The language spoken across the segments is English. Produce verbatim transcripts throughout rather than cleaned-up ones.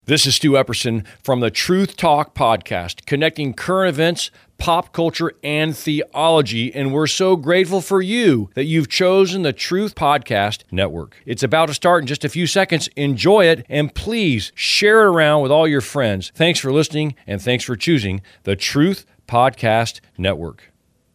This is Stu Epperson from the Truth Talk podcast, connecting current events, pop culture, and theology, and we're so grateful for you that you've chosen the Truth Podcast Network. It's about to start in just a few seconds. Enjoy it, and please share it around with all your friends. Thanks for listening, and thanks for choosing the Truth Podcast Network.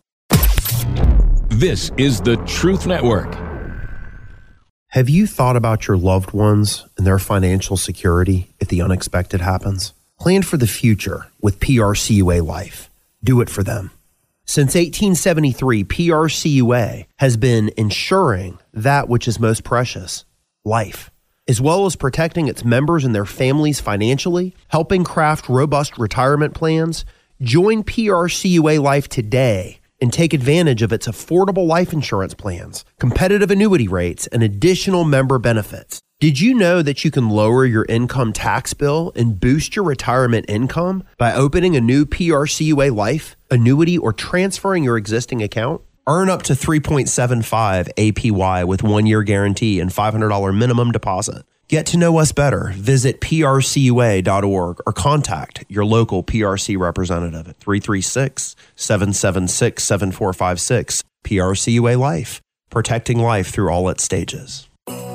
This is the Truth Network. Have you thought about your loved ones and their financial security if the unexpected happens? Plan for the future with P R C U A Life. Do it for them. Since eighteen seventy-three, P R C U A has been ensuring that which is most precious, life, as well as protecting its members and their families financially, helping craft robust retirement plans. Join P R C U A Life today and take advantage of its affordable life insurance plans, competitive annuity rates, and additional member benefits. Did you know that you can lower your income tax bill and boost your retirement income by opening a new P R C U A Life annuity or transferring your existing account? Earn up to three point seven five A P Y with one-year guarantee and five hundred dollars minimum deposit. Get to know us better. Visit P R C U A dot org or contact your local P R C representative at three three six, seven seven six, seven four five six. P R C U A Life, protecting life through all its stages.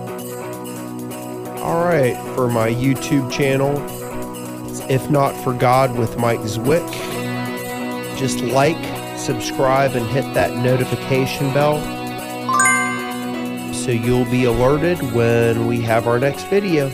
All right, for my YouTube channel, it's If Not For God with Mike Zwick. Just like, subscribe, and hit that notification bell so you'll be alerted when we have our next video.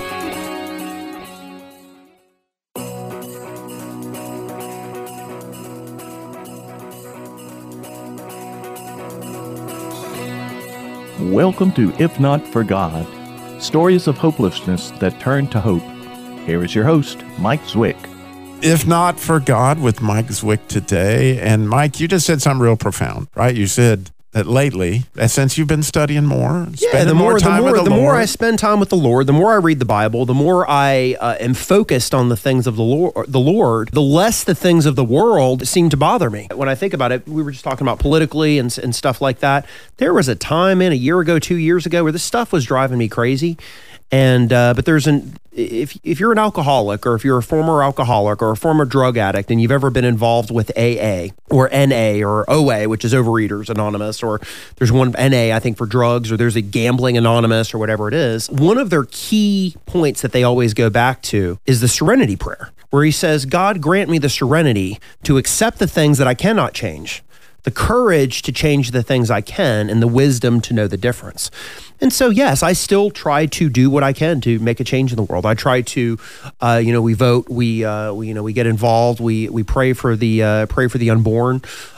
Welcome to If Not For God, stories of hopelessness that turn to hope. Here is your host, Mike Zwick. If Not For God with Mike Zwick today. And Mike, you just said something real profound, right? You said that lately, since you've been studying more, yeah, spending the more, more time the more, with the, the Lord. more I spend time with the Lord, the more I read the Bible, the more I uh, am focused on the things of the Lord, the Lord, the less the things of the world seem to bother me. When I think about it, we were just talking about politically and, and stuff like that. There was a time in a year ago, two years ago, where this stuff was driving me crazy. And uh, but there's an if if you're an alcoholic, or if you're a former alcoholic or a former drug addict, and you've ever been involved with A A or N A or O A, which is Overeaters Anonymous, or there's one N A I think for drugs, or there's a Gambling Anonymous or whatever it is. One of their key points that they always go back to is the serenity prayer, where he says, "God, grant me the serenity to accept the things that I cannot change, the courage to change the things I can, and the wisdom to know the difference." And so, yes, I still try to do what I can to make a change in the world. I try to, uh, you know, we vote, we, uh, we, you know, we get involved, we we pray for the uh, pray for the unborn,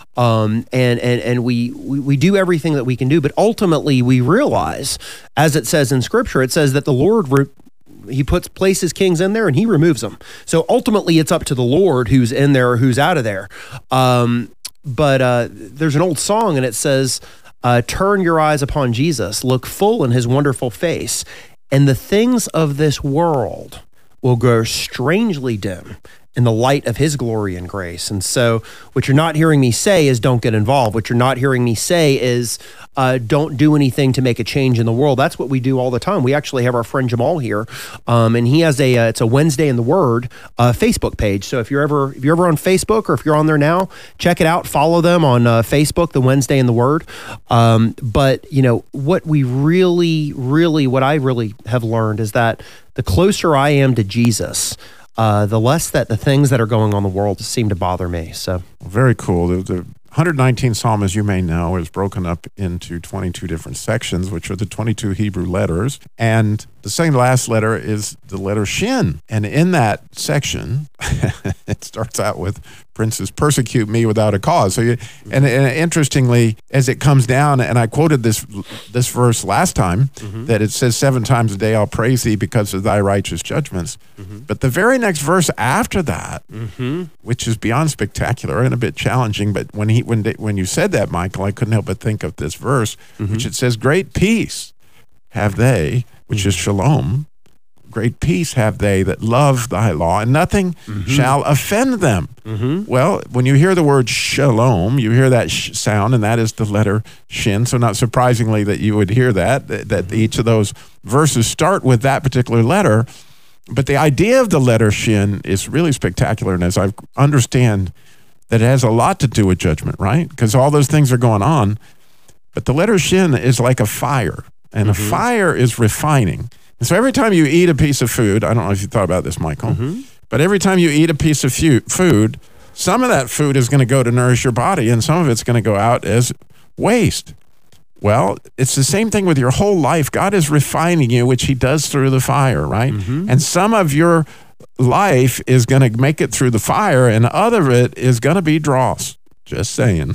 um, and and and we, we we do everything that we can do. But ultimately, we realize, as it says in Scripture, it says that the Lord Re- He puts places kings in there and he removes them. So ultimately, it's up to the Lord who's in there or who's out of there. Um, But uh, there's an old song, and it says, uh, turn your eyes upon Jesus, look full in his wonderful face, and the things of this world will grow strangely dim in the light of his glory and grace. And so what you're not hearing me say is don't get involved. What you're not hearing me say is uh, don't do anything to make a change in the world. That's what we do all the time. We actually have our friend Jamal here, um, and he has a, uh, it's a Wednesday in the Word uh, Facebook page. So if you're ever, if you're ever on Facebook, or if you're on there now, check it out, follow them on uh, Facebook, the Wednesday in the Word. Um, but you know, what we really, really, what I really have learned is that the closer I am to Jesus, Uh, the less that the things that are going on in the world seem to bother me. So very cool. The, the one nineteenth Psalm, as you may know, is broken up into twenty-two different sections, which are the twenty-two Hebrew letters. And the second to last letter is the letter Shin. And in that section, it starts out with, princes persecute me without a cause. So, you, and, and interestingly, as it comes down, and I quoted this this verse last time, mm-hmm. that it says seven times a day I'll praise thee because of thy righteous judgments. Mm-hmm. But the very next verse after that, mm-hmm. which is beyond spectacular and a bit challenging, but when he when they, when you said that, Michael, I couldn't help but think of this verse, mm-hmm. which it says, great peace have they, which mm-hmm. is shalom, great peace have they that love thy law, and nothing mm-hmm. shall offend them. Mm-hmm. Well, when you hear the word shalom, you hear that sh- sound, and that is the letter shin. So not surprisingly that you would hear that, that, that each of those verses start with that particular letter. but the idea of the letter Shin is really spectacular. And as I understand that it has a lot to do with judgment, right? Because all those things are going on. But the letter Shin is like a fire, and mm-hmm. a fire is refining. And so every time you eat a piece of food, I don't know if you thought about this, Michael, mm-hmm. but every time you eat a piece of fu- food, some of that food is going to go to nourish your body, and some of it's going to go out as waste. Well, it's the same thing with your whole life. God is refining you, which he does through the fire, right? Mm-hmm. And some of your life is going to make it through the fire, and other of it is going to be dross. Just saying.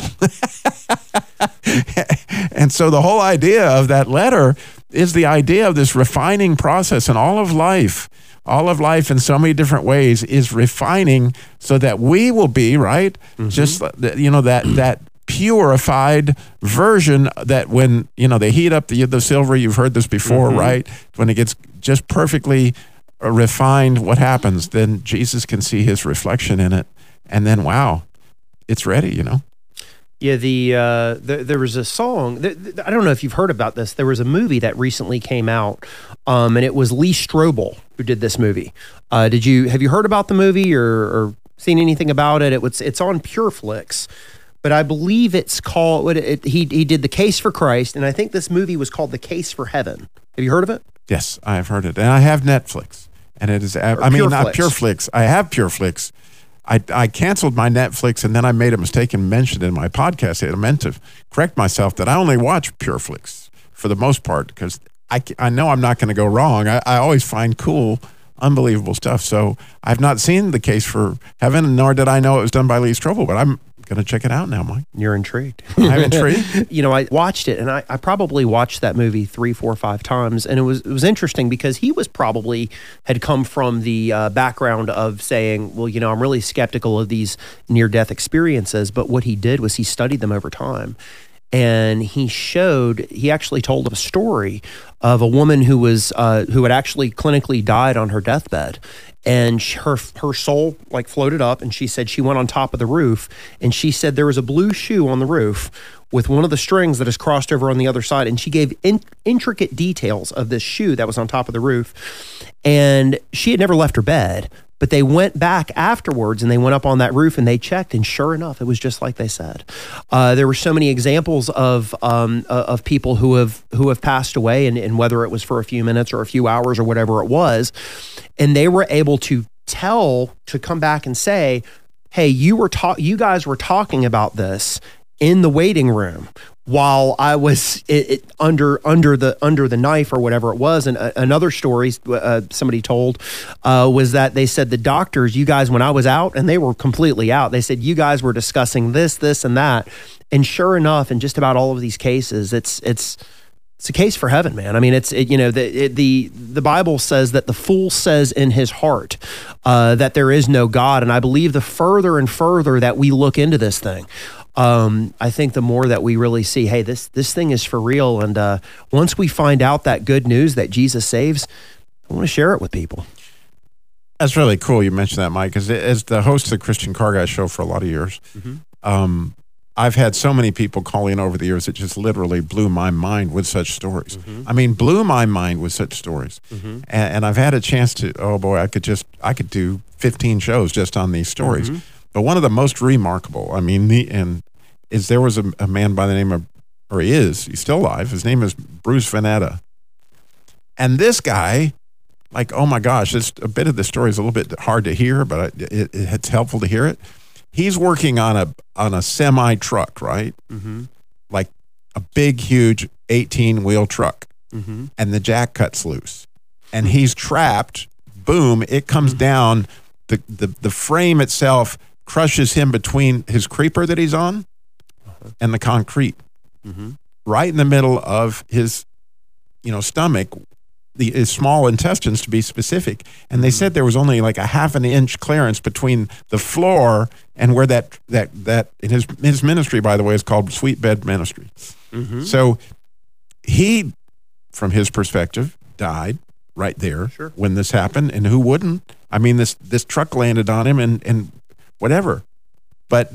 And so the whole idea of that letter is the idea of this refining process, and all of life, all of life in so many different ways is refining so that we will be, right? Mm-hmm. Just, you know, that, that purified version that when, you know, they heat up the, the silver, you've heard this before, mm-hmm. right? When it gets just perfectly refined, what happens? Then Jesus can see his reflection in it. And then, wow, it's ready, you know? Yeah, the, uh, the there was a song, th- th- I don't know if you've heard about this. There was a movie that recently came out, um, and it was Lee Strobel who did this movie. Uh, did you, have you heard about the movie or, or seen anything about it? It was, it's on PureFlix, but I believe it's called, it, it, he, he did The Case for Christ, and I think this movie was called The Case for Heaven. Have you heard of it? Yes, I have heard it. And I have Netflix. And it is, I mean, not PureFlix. I have PureFlix. I, I canceled my Netflix, and then I made a mistake and mentioned in my podcast. I meant to correct myself that I only watch PureFlix for the most part, because I, I know I'm not going to go wrong. I, I always find cool, unbelievable stuff. So I've not seen The Case for Heaven, nor did I know it was done by Lee Strobel, but I'm going to check it out now, Mike. You're intrigued. I'm intrigued. You know, I watched it, and I, I probably watched that movie three, four, five times, and it was it was interesting because he was probably had come from the uh, background of saying, well, you know, I'm really skeptical of these near-death experiences, but what he did was he studied them over time. And he showed, he actually told a story of a woman who was, uh, who had actually clinically died on her deathbed. And her her soul like floated up, and she said she went on top of the roof, and she said there was a blue shoe on the roof with one of the strings that is crossed over on the other side. And she gave in, intricate details of this shoe that was on top of the roof. And she had never left her bed. But they went back afterwards, and they went up on that roof, and they checked, and sure enough, it was just like they said. Uh, there were so many examples of um, uh, of people who have who have passed away, and, and whether it was for a few minutes or a few hours or whatever it was, and they were able to tell, to come back and say, "Hey, you were ta- you guys were talking about this in the waiting room while I was it, it, under under the under the knife or whatever it was." And uh, another story uh, somebody told uh, was that they said the doctors, you guys, when I was out, and they were completely out, they said you guys were discussing this, this, and that. And sure enough, in just about all of these cases, it's it's it's a case for heaven, man. I mean, it's it, you know the it, the the Bible says that the fool says in his heart uh, that there is no God, and I believe the further and further that we look into this thing, Um, I think the more that we really see, hey, this this thing is for real. And uh, once we find out that good news that Jesus saves, I want to share it with people. That's really cool you mentioned that, Mike, because as the host of the Christian Car Guy show for a lot of years, mm-hmm. um, I've had so many people calling over the years that just literally blew my mind with such stories. Mm-hmm. I mean, blew my mind with such stories. Mm-hmm. And, and I've had a chance to, oh boy, I could just, I could do fifteen shows just on these stories. Mm-hmm. But one of the most remarkable, I mean, the, and is there was a, a man by the name of, or he is, he's still alive. His name is Bruce Vanetta. And this guy, like, oh my gosh, this, a bit of the story is a little bit hard to hear, but it, it, it's helpful to hear it. He's working on a on a semi truck, right? Mm-hmm. Like a big, huge eighteen wheel truck, mm-hmm. and the jack cuts loose, and he's trapped. Boom! It comes mm-hmm. down. The, the the frame itself crushes him between his creeper that he's on uh-huh. and the concrete, mm-hmm. right in the middle of his, you know, stomach. The his small intestines, to be specific, and they mm-hmm. said there was only like a half an inch clearance between the floor and where that that that in his his ministry, by the way, is called Sweet Bed Ministry. Mm-hmm. So he, from his perspective, died right there sure. when this happened, and who wouldn't? I mean, this this truck landed on him, and and whatever. But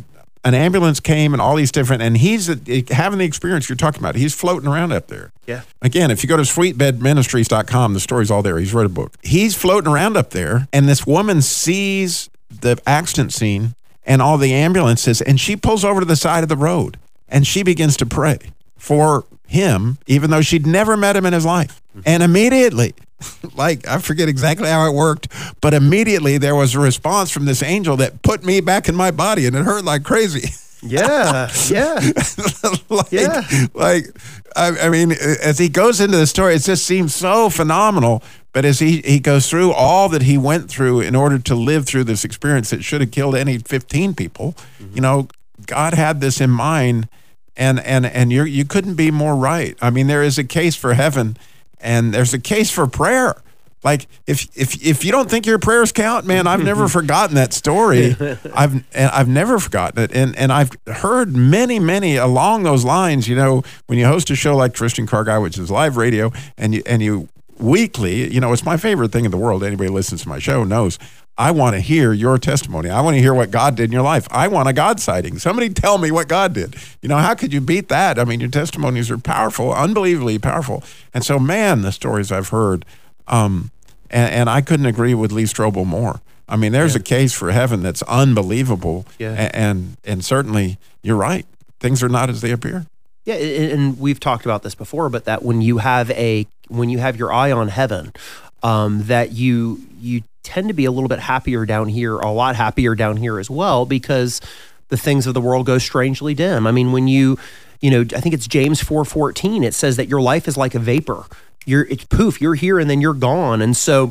an ambulance came and all these different, and he's uh, having the experience you're talking about. He's floating around up there. Yeah. Again, if you go to sweet bed ministries dot com, the story's all there. He's wrote a book. He's floating around up there, and this woman sees the accident scene and all the ambulances, and she pulls over to the side of the road, and she begins to pray for him, even though she'd never met him in his life. And immediately, like, I forget exactly how it worked, but immediately there was a response from this angel that put me back in my body, and it hurt like crazy. Yeah, yeah, like, yeah. Like, I, I mean, as he goes into the story, it just seems so phenomenal. But as he, he goes through all that he went through in order to live through this experience that should have killed any fifteen people, mm-hmm. you know, God had this in mind, and and and you you couldn't be more right. I mean, there is a case for heaven, and there's a case for prayer. Like, if if if you don't think your prayers count, man, I've never forgotten that story. I've and I've never forgotten it, and and I've heard many many along those lines. You know, when you host a show like Christian Car Guy, which is live radio, and you and you weekly, you know, it's my favorite thing in the world. Anybody who listens to my show knows I want to hear your testimony. I want to hear what God did in your life. I want a God sighting. Somebody tell me what God did. You know, how could you beat that? I mean, your testimonies are powerful, unbelievably powerful. And so, man, the stories I've heard. Um, And, and I couldn't agree with Lee Strobel more. I mean, there's yeah. a case for heaven that's unbelievable. Yeah. And, and and certainly, you're right. Things are not as they appear. Yeah, and we've talked about this before, but that when you have a when you have your eye on heaven, um, that you you tend to be a little bit happier down here, a lot happier down here as well, because the things of the world go strangely dim. I mean, when you, you know, I think it's James four fourteen. It says that your life is like a vapor. You're it's poof, you're here and then you're gone. And so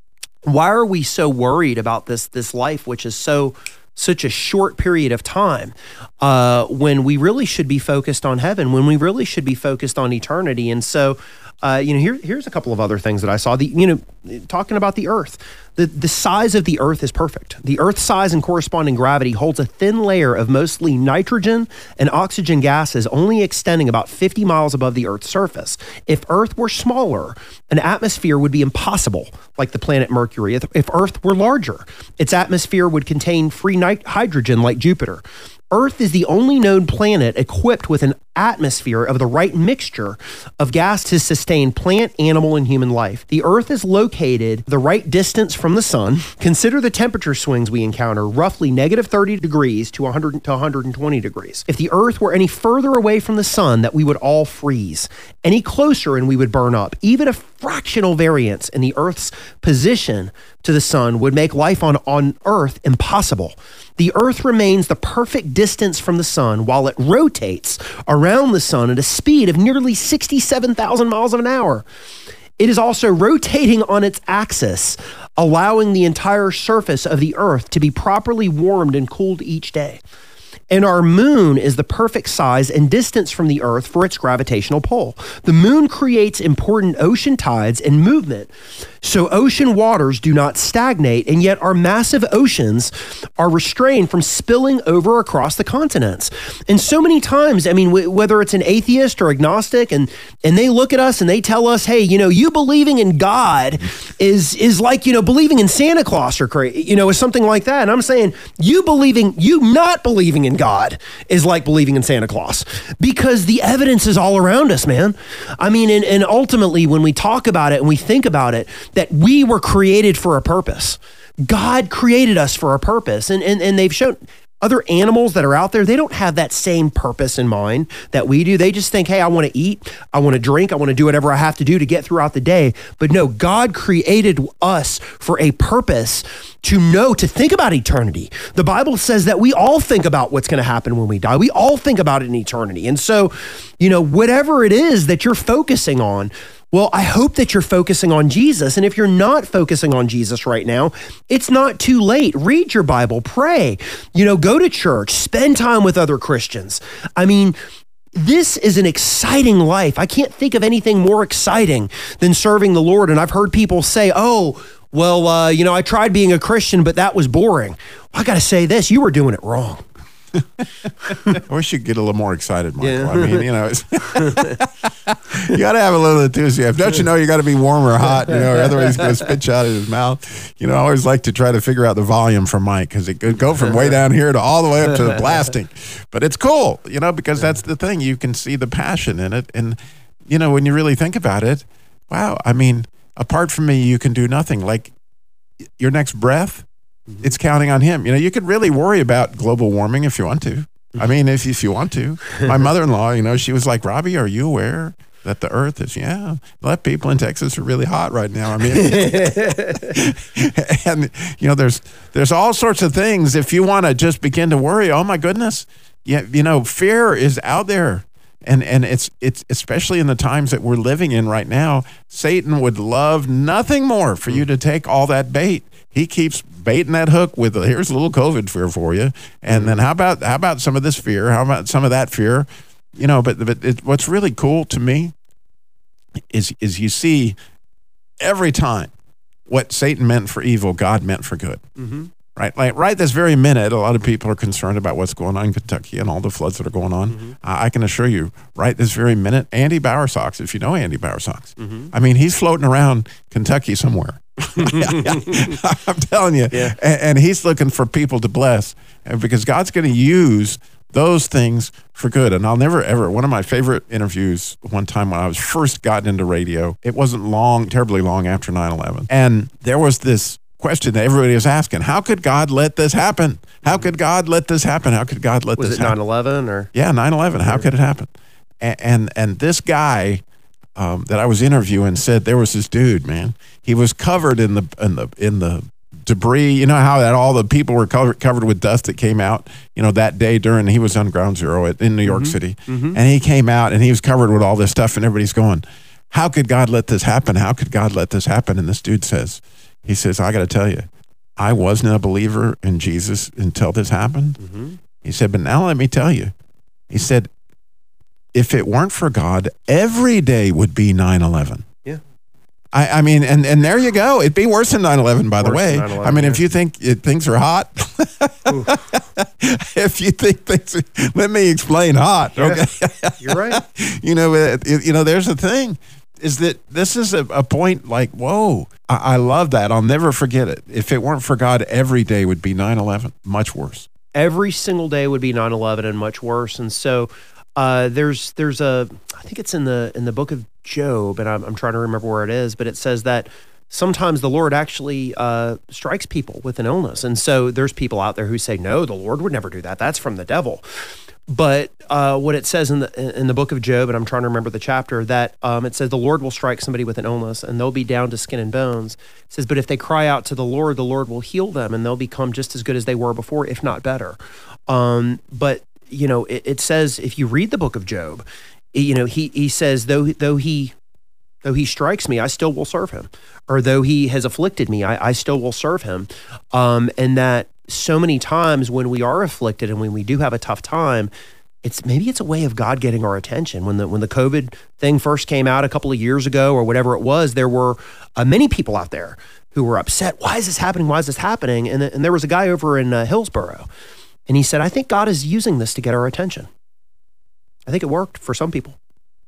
why are we so worried about this this life, which is so such a short period of time, uh, when we really should be focused on heaven, when we really should be focused on eternity? And so, uh, you know, here here's a couple of other things that I saw. The you know, talking about the earth. The, the size of the earth is perfect. The earth's size and corresponding gravity holds a thin layer of mostly nitrogen and oxygen gases only extending about fifty miles above the earth's surface. If earth were smaller, an atmosphere would be impossible, like the planet Mercury. If, if earth were larger, its atmosphere would contain free nit- hydrogen like Jupiter. Earth is the only known planet equipped with an atmosphere of the right mixture of gas to sustain plant, animal, and human life. The Earth is located the right distance from the sun. Consider the temperature swings we encounter, roughly negative thirty degrees to one hundred to one hundred twenty degrees. If the Earth were any further away from the sun, that we would all freeze. Any closer and we would burn up. Even a fractional variance in the Earth's position to the sun would make life on, on Earth impossible. The Earth remains the perfect distance from the sun while it rotates around the sun at a speed of nearly sixty-seven thousand miles an hour. It is also rotating on its axis, allowing the entire surface of the Earth to be properly warmed and cooled each day. And our moon is the perfect size and distance from the Earth for its gravitational pull. The moon creates important ocean tides and movement, so ocean waters do not stagnate, and yet our massive oceans are restrained from spilling over across the continents. And so many times, I mean, w- whether it's an atheist or agnostic, and and they look at us and they tell us, hey, you know, you believing in God is is like, you know, believing in Santa Claus or, cra- you know, is something like that. And I'm saying, you believing, you not believing in God is like believing in Santa Claus, because the evidence is all around us, man. I mean, and, and ultimately, when we talk about it and we think about it, that we were created for a purpose. God created us for a purpose. And, and, and they've shown other animals that are out there, they don't have that same purpose in mind that we do. They just think, hey, I want to eat, I want to drink, I want to do whatever I have to do to get throughout the day. But no, God created us for a purpose, to know, to think about eternity. The Bible says that we all think about what's going to happen when we die. We all think about it in eternity. And so, you know, whatever it is that you're focusing on, well, I hope that you're focusing on Jesus. And if you're not focusing on Jesus right now, it's not too late. Read your Bible, pray, you know, go to church, spend time with other Christians. I mean, this is an exciting life. I can't think of anything more exciting than serving the Lord. And I've heard people say, oh, well, uh, you know, I tried being a Christian, but that was boring. Well, I got to say this, you were doing it wrong. I wish you'd get a little more excited, Michael. Yeah. I mean, you know, it's you got to have a little enthusiasm. Don't you know you got to be warm or hot, you know, or otherwise he's going to spit you out of his mouth. You know, I always like to try to figure out the volume from Mike because it could go from way down here to all the way up to the blasting. But it's cool, you know, because that's the thing. You can see the passion in it. And, you know, when you really think about it, wow, I mean, apart from me, you can do nothing. Like your next breath, it's counting on him. You know, you could really worry about global warming if you want to. I mean, if, if you want to. My mother-in-law, you know, she was like, Robbie, are you aware that the earth is, yeah, a lot of people in Texas are really hot right now. I mean, and, you know, there's there's all sorts of things. If you want to just begin to worry, oh, my goodness, yeah, you know, fear is out there. And and it's it's especially in the times that we're living in right now, Satan would love nothing more for you to take all that bait. He keeps baiting that hook with a, here's a little COVID fear for you, and then how about how about some of this fear? How about some of that fear? You know, but but it, what's really cool to me is is you see every time what Satan meant for evil, God meant for good. Mm-hmm. Right, like right this very minute, a lot of people are concerned about what's going on in Kentucky and all the floods that are going on. Mm-hmm. Uh, I can assure you, right this very minute, Andy Bowersox, if you know Andy Bowersox, mm-hmm. I mean, he's floating around Kentucky somewhere. I'm telling you, yeah. and, and he's looking for people to bless, and because God's going to use those things for good. And I'll never ever, one of my favorite interviews one time when I was first gotten into radio, it wasn't long, terribly long after nine eleven, and there was this question that everybody was asking, how could God let this happen? How could God let this happen? How could God let was this it happen? nine eleven or? Yeah, nine eleven. How could it happen? And and, and this guy um, that I was interviewing said there was this dude, man. He was covered in the in the in the debris. You know how that all the people were covered covered with dust that came out, you know, that day during, he was on Ground Zero at, in New York mm-hmm. City. Mm-hmm. And he came out and he was covered with all this stuff, and everybody's going, how could God let this happen? How could God let this happen? And this dude says, he says, I got to tell you, I wasn't a believer in Jesus until this happened. Mm-hmm. He said, but now let me tell you. He said, if it weren't for God, every day would be nine eleven. Yeah. I, I mean, and, and there you go. It'd be worse than nine eleven, by worse the way. I mean, yeah. if you think it, things are hot, if you think things are, let me explain hot. Yeah. Okay. You're right. You know, it, it, you know, there's a thing. Is that this is a, a point like, whoa, I, I love that. I'll never forget it. If it weren't for God, every day would be nine eleven, much worse. Every single day would be nine eleven and much worse. And so uh, there's there's a, I think it's in the in the book of Job, and I'm, I'm trying to remember where it is, but it says that sometimes the Lord actually uh, strikes people with an illness. And so there's people out there who say, no, the Lord would never do that. That's from the devil. But uh, what it says in the in the book of Job, and I'm trying to remember the chapter, that um, it says the Lord will strike somebody with an illness and they'll be down to skin and bones. It says, but if they cry out to the Lord, the Lord will heal them and they'll become just as good as they were before, if not better. Um, but, you know, it, it says, if you read the book of Job, you know, he he says, though though he though he strikes me, I still will serve him. Or though he has afflicted me, I, I still will serve him. Um, and that so many times when we are afflicted and when we do have a tough time, it's maybe it's a way of God getting our attention. When the when the COVID thing first came out a couple of years ago or whatever it was, there were uh, many people out there who were upset. Why is this happening? Why is this happening? And, and there was a guy over in uh, Hillsboro, and he said, I think God is using this to get our attention. I think it worked for some people.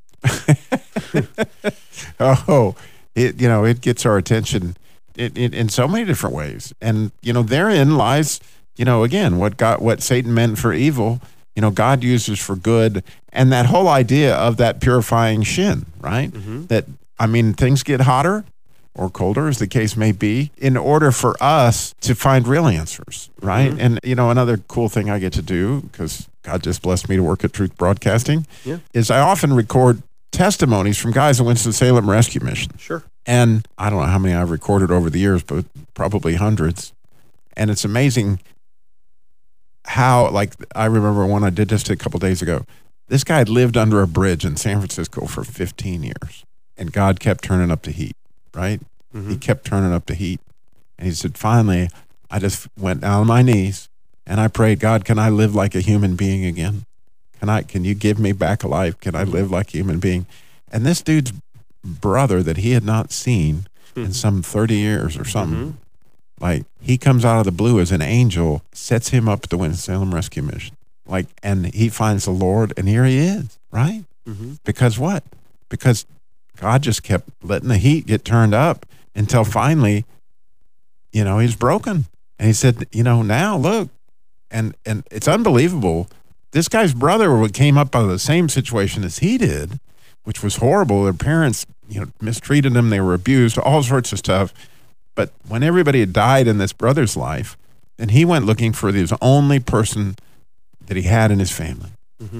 oh, it you know, it gets our attention in, in, in so many different ways. And, you know, therein lies, you know, again, what God, what Satan meant for evil, you know, God uses for good. And that whole idea of that purifying shin, right? Mm-hmm. That, I mean, things get hotter or colder, as the case may be, in order for us to find real answers, right? Mm-hmm. And, you know, another cool thing I get to do, because God just blessed me to work at Truth Broadcasting, yeah. is I often record testimonies from guys that went to the Salem Rescue Mission. Sure. And I don't know how many I've recorded over the years, but probably hundreds. And it's amazing how, like, I remember one I did just a couple days ago. This guy had lived under a bridge in San Francisco for fifteen years, and God kept turning up the heat, right? Mm-hmm. He kept turning up the heat. And he said, finally, I just went down on my knees, and I prayed, God, can I live like a human being again? Can I? Can you give me back a life? Can I live like a human being? And this dude's brother that he had not seen mm-hmm. in some thirty years or something, mm-hmm. like, he comes out of the blue as an angel, sets him up at the Winston-Salem Rescue Mission. Like, and he finds the Lord, and here he is, right? Mm-hmm. Because what? Because God just kept letting the heat get turned up until finally, you know, he's broken. And he said, you know, now look, and and it's unbelievable. This guy's brother came up out of the same situation as he did, which was horrible. Their parents, you know, mistreated them. They were abused, all sorts of stuff. But when everybody had died in this brother's life, then he went looking for the only person that he had in his family. Mm-hmm.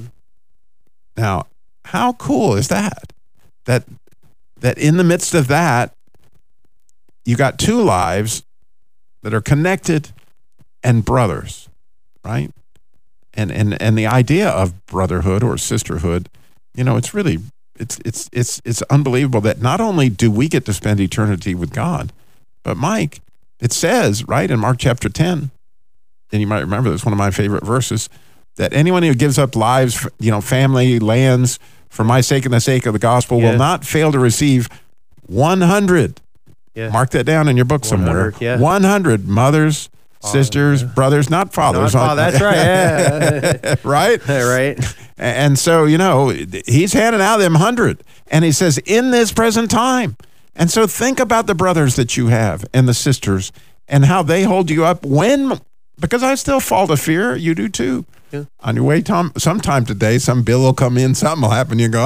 Now, how cool is that? That that in the midst of that, you got two lives that are connected and brothers, right? And and and the idea of brotherhood or sisterhood, you know, it's really it's it's it's it's unbelievable that not only do we get to spend eternity with God, but Mike, it says right in Mark chapter ten, and you might remember this, one of my favorite verses, that anyone who gives up lives, you know, family, lands for my sake and the sake of the gospel Yeah. will not fail to receive one hundred. Yeah. Mark that down in your book somewhere. one hundred, yeah. one hundred mothers, sisters, brothers, not fathers. Not- oh, that's right. Yeah. Right? right. And so, you know, he's handing out them hundred. And he says, in this present time. And so think about the brothers that you have and the sisters and how they hold you up when, because I still fall to fear. You do too. Yeah. On your way Tom, sometime today, some bill will come in, something will happen. You go,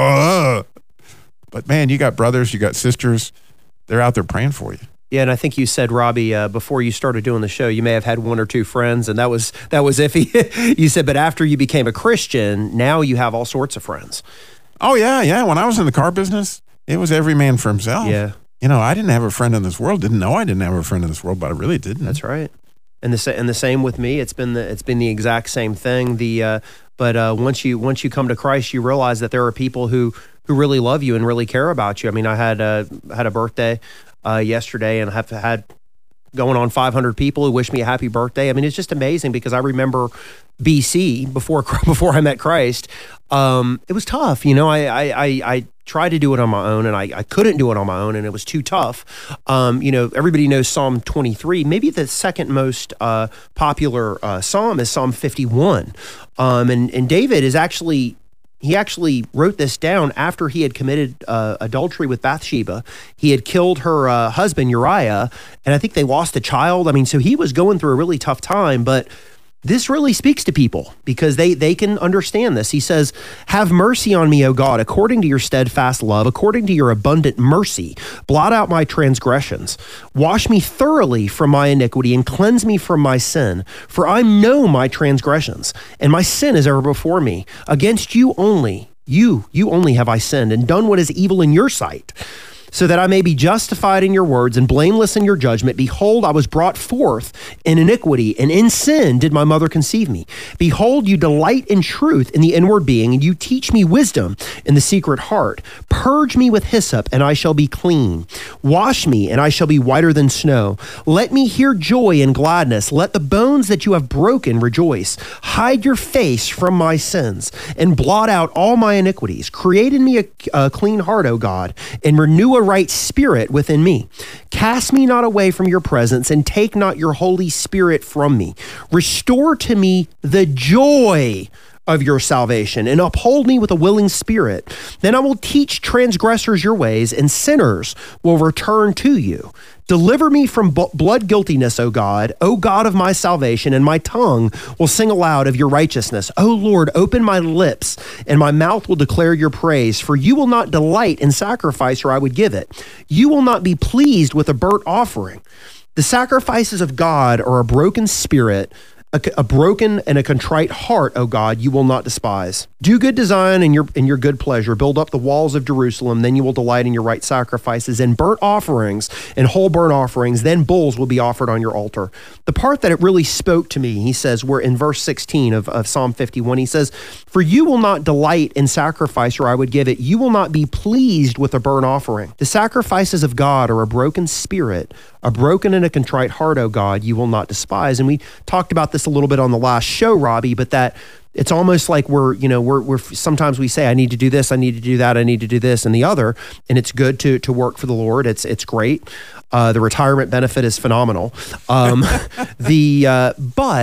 oh. But man, you got brothers, you got sisters. They're out there praying for you. Yeah, and I think you said, Robbie, uh, before you started doing the show, you may have had one or two friends, and that was that was iffy. You said, but after you became a Christian, now you have all sorts of friends. Oh, yeah, yeah. When I was in the car business, it was every man for himself. Yeah. You know, I didn't have a friend in this world. Didn't know I didn't have a friend in this world, but I really didn't. That's right. And the sa- and the same with me. It's been the it's been the exact same thing. The uh, but uh, once you once you come to Christ, you realize that there are people who who really love you and really care about you. I mean, I had uh, had a birthday uh, yesterday, and have had going on five hundred people who wish me a happy birthday. I mean, it's just amazing because I remember B C before before I met Christ. Um, it was tough, you know. I I I, I tried to do it on my own, and I, I couldn't do it on my own, and it was too tough. Um, you know, everybody knows Psalm twenty-three. Maybe the second most uh, popular uh, psalm is Psalm fifty-one. Um, and and David is actually. He actually wrote this down after he had committed uh, adultery with Bathsheba. He had killed her uh, husband, Uriah, and I think they lost a child. I mean, so he was going through a really tough time, but this really speaks to people because they they can understand this. He says, have mercy on me, O God, according to your steadfast love, according to your abundant mercy. Blot out my transgressions. Wash me thoroughly from my iniquity and cleanse me from my sin. For I know my transgressions, and my sin is ever before me. Against you only, you, you only have I sinned and done what is evil in your sight, so that I may be justified in your words and blameless in your judgment. Behold, I was brought forth in iniquity, and in sin did my mother conceive me. Behold, you delight in truth in the inward being, and you teach me wisdom in the secret heart. Purge me with hyssop, and I shall be clean. Wash me, and I shall be whiter than snow. Let me hear joy and gladness. Let the bones that you have broken rejoice. Hide your face from my sins, and blot out all my iniquities. Create in me a, a clean heart, O God, and renew a right spirit within me. Cast me not away from your presence, and take not your Holy Spirit from me. Restore to me the joy of your salvation, and uphold me with a willing spirit. Then I will teach transgressors your ways, and sinners will return to you. Deliver me from b- blood guiltiness, O God, O God of my salvation, and my tongue will sing aloud of your righteousness. O Lord, open my lips, and my mouth will declare your praise. For you will not delight in sacrifice, or I would give it. You will not be pleased with a burnt offering. The sacrifices of God are a broken spirit, A, a broken and a contrite heart, O God, you will not despise. Do good design in your in your good pleasure. Build up the walls of Jerusalem. Then you will delight in your right sacrifices and burnt offerings and whole burnt offerings. Then bulls will be offered on your altar. The part that it really spoke to me, he says, we're in verse sixteen of, of Psalm fifty-one. He says, for you will not delight in sacrifice, or I would give it. You will not be pleased with a burnt offering. The sacrifices of God are a broken spirit, a broken and a contrite heart, O God, you will not despise. And we talked about this a little bit on the last show, Robbie, but that it's almost like we're, you know, we're, we're sometimes we say, I need to do this, I need to do that, I need to do this and the other. And it's good to, to work for the Lord. It's, it's great. Uh, the retirement benefit is phenomenal. Um, the, uh, but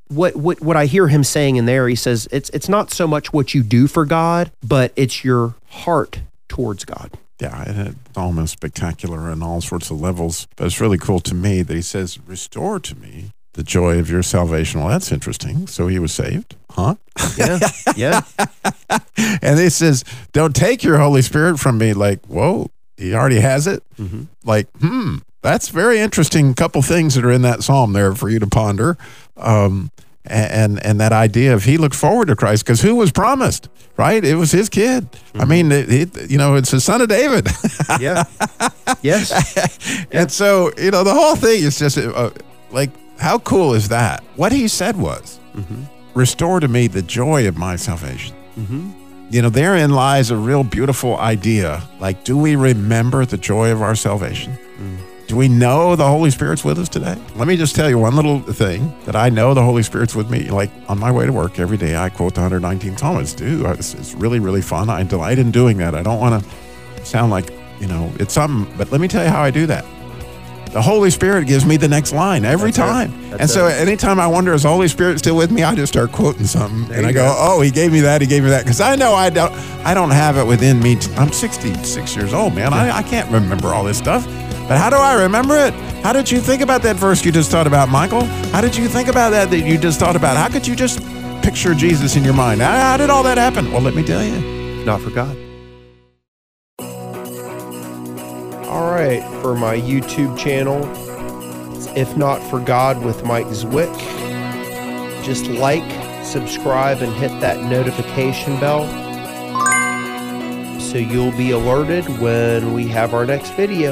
what, what what I hear him saying in there, he says it's it's not so much what you do for God, but it's your heart towards God. Yeah, and it's almost spectacular on all sorts of levels. But it's really cool to me that he says, restore to me the joy of your salvation. Well, that's interesting. So he was saved, huh? Yeah, yeah. And he says, don't take your Holy Spirit from me. Like, whoa, he already has it? Mm-hmm. Like, hmm, that's very interesting couple things that are in that psalm there for you to ponder. Um, and and that idea of he looked forward to Christ, because who was promised, right? It was his kid. Mm-hmm. I mean, it, it, you know, it's the son of David. Yeah. Yes. And so, you know, the whole thing is just uh, like, how cool is that? What he said was, mm-hmm. restore to me the joy of my salvation. Mm-hmm. You know, therein lies a real beautiful idea. Like, do we remember the joy of our salvation? Mm. Do we know the Holy Spirit's with us today? Let me just tell you one little thing that I know the Holy Spirit's with me. Like, on my way to work every day, I quote the one nineteen Psalm. It's, dude, it's, it's really, really fun. I delight in doing that. I don't want to sound like, you know, it's something, but let me tell you how I do that. The Holy Spirit gives me the next line every That's time. And so it. anytime I wonder, is the Holy Spirit still with me? I just start quoting something there and I go, go, oh, he gave me that. He gave me that. Because I know I don't, I don't have it within me. T- I'm sixty-six years old, man. Yeah. I, I can't remember all this stuff. But how do I remember it? How did you think about that verse you just thought about, Michael? How did you think about that that you just thought about? How could you just picture Jesus in your mind? How, how did all that happen? Well, let me tell you. Not for God. All right, for my YouTube channel, it's If Not For God with Mike Zwick. Just like, subscribe, and hit that notification bell so you'll be alerted when we have our next video.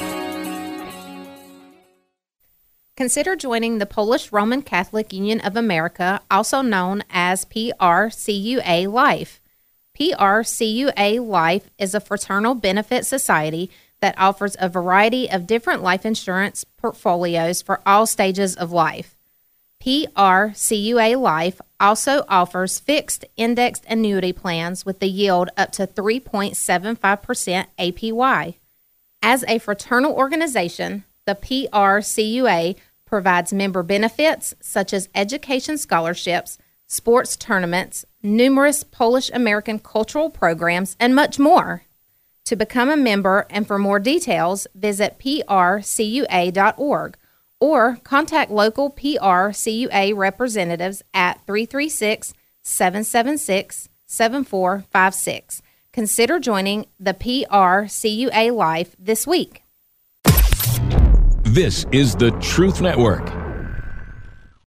Consider joining the Polish Roman Catholic Union of America, also known as P R C U A Life. P R C U A Life is a fraternal benefit society that offers a variety of different life insurance portfolios for all stages of life. P R C U A Life also offers fixed indexed annuity plans with the yield up to three point seven five percent A P Y. As a fraternal organization, the P R C U A provides member benefits such as education scholarships, sports tournaments, numerous Polish-American cultural programs, and much more. To become a member and for more details, visit P R C U A dot org or contact local P R C U A representatives at three three six, seven seven six, seven four five six. Consider joining the P R C U A Life this week. This is the Truth Network.